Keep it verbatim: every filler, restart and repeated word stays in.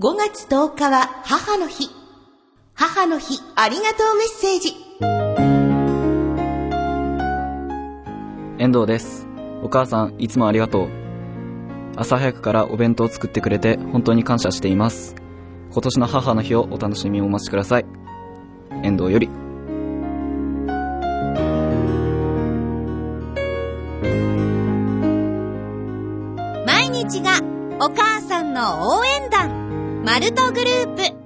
ごがつとおかは母の日。母の日ありがとうメッセージ。 遠藤です。お母さん、いつもありがとう。朝早くからお弁当を作ってくれて本当に感謝しています。今年の母の日をお楽しみにお待ちください。遠藤より。 毎日がお母さんの応援団、マルトグループ。